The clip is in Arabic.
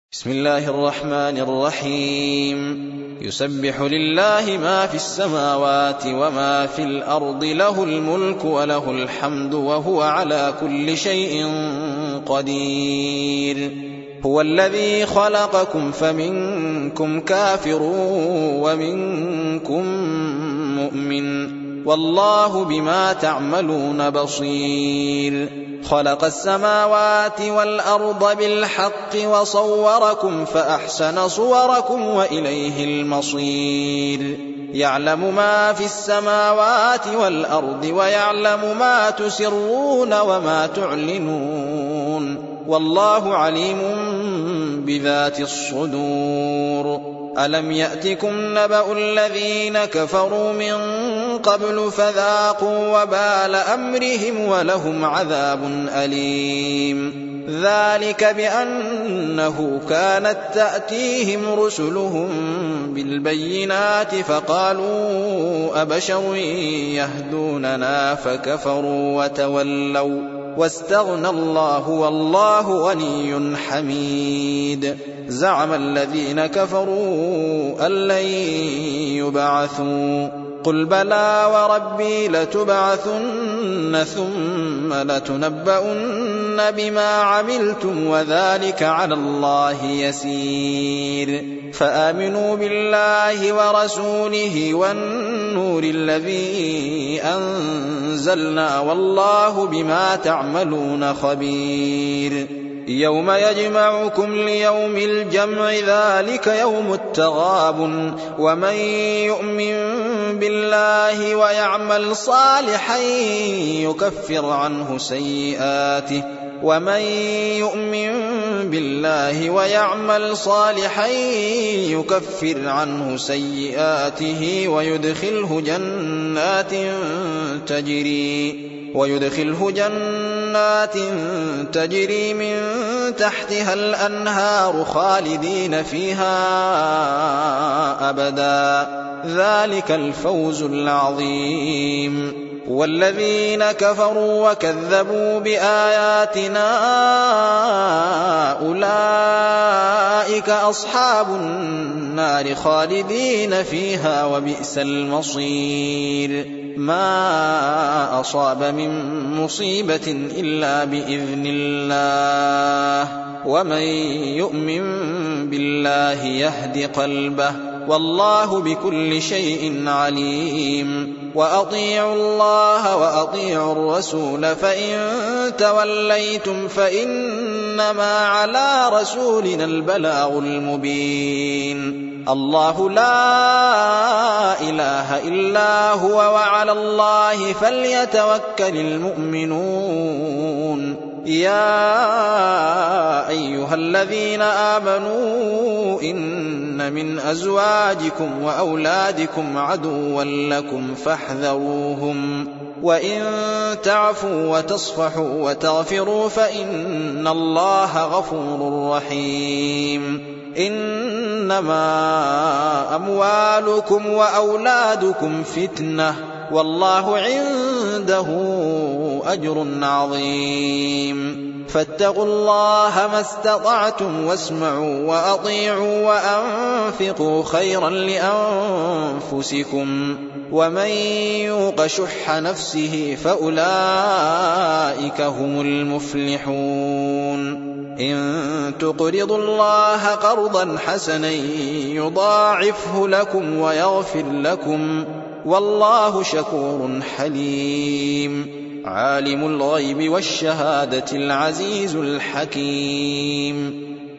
بسم الله الرحمن الرحيم. يسبح لله ما في السماوات وما في الأرض، له الملك وله الحمد وهو على كل شيء قدير. هو الذي خلقكم فمنكم كافر ومنكم مؤمن، والله بما تعملون بصير. خلق السماوات والأرض بالحق وصوركم فأحسن صوركم وإليه المصير. يعلم ما في السماوات والأرض ويعلم ما تسرون وما تعلنون، والله عليم بذات الصدور. ألم يأتكم نبأ الذين كفروا من قبل فذاقوا وبال أمرهم ولهم عذاب أليم. ذلك بأنه كانت تأتيهم رسلهم بالبينات فقالوا أبشر يهدوننا فكفروا وتولوا واستغنى الله والله غني حميد. زعم الذين كفروا أن لن يبعثوا، قل بلى وربي لتبعثن ثم لتنبؤن بما عملتم وذلك على الله يسير. فآمنوا بالله ورسوله والنور الذي أنزلنا والله بما تعملون خبير. يوم يجمعكم ليوم الجمع ذلك يوم التغابن، ومن يؤمن بالله ويعمل صالحا يكفر عنه سيئاته ويدخله جنات تجري من تحتها الأنهار خالدين فيها أبدا، ذلك الفوز العظيم. والذين كفروا وكذبوا بآياتنا أولئك أصحاب النار خالدين فيها وبئس المصير. ما أصاب من مصيبة إلا بإذن الله، ومن يؤمن بالله يهد قلبه، والله بكل شيء عليم. وأطيعوا الله وأطيعوا الرسول، فإن توليتم فإنما على رسولنا البلاغ المبين. الله لا إله إلا هو وعلى الله فليتوكل المؤمنون. يا أيها الذين آمنوا إن من أزواجكم وأولادكم عدوا لكم فاحذروهم، وإن تعفوا وتصفحوا وتغفروا فإن الله غفور رحيم. إنما أموالكم وأولادكم فتنة، والله عنده أجر عظيم. فاتقوا الله ما استطعتم واسمعوا وأطيعوا وأنفقوا خيرا لأنفسكم، ومن يوق شح نفسه فأولئك هم المفلحون. إن تقرضوا الله قرضا حسنا يضاعفه لكم ويغفر لكم، والله شكور حليم. عالم الغيب والشهادة العزيز الحكيم.